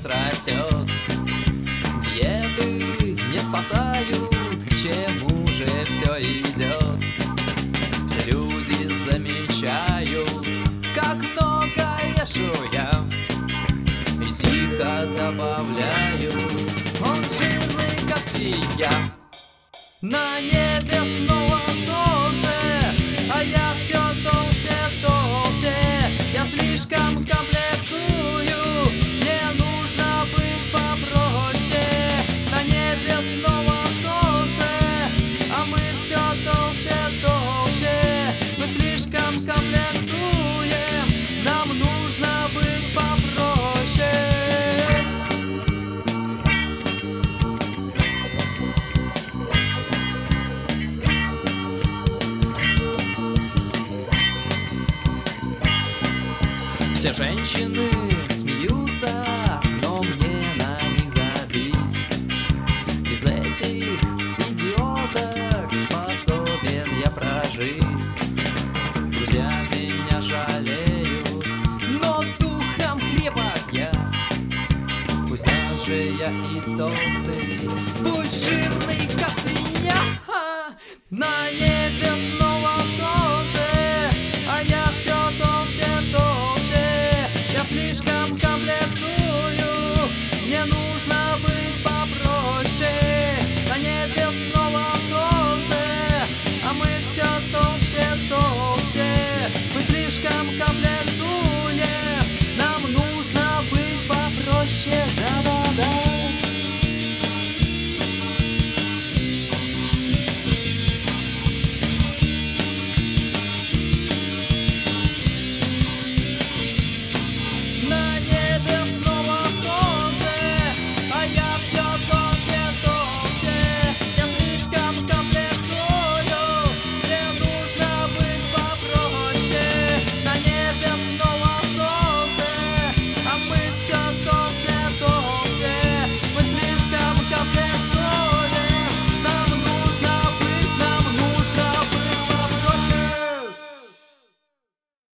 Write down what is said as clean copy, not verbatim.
растет. Диеты не спасают, к чему же все идет. Все люди замечают, как много ешь я, и тихо добавляют: он жирный, как свинья. На небе снова солнце, а я все толще, толще. Я слишком комплексую, мне нужно быть попроще. На небе снова солнце, а мы все толще, толще. Мы слишком комплексуем, нам нужно быть попроще. Все женщины смеются, но мне на них забить. Без этих идиоток способен я прожить. Друзья меня жалеют, но духом крепок я. Пусть даже я и толстый, будь жирный, как свинья. На небе снова солнце, а я все толще, толще. Я слишком комплексую, мне нужно быть попроще. На небе снова солнце, а мы все толще, толще. Мы слишком комплексуем, нам нужно быть попроще.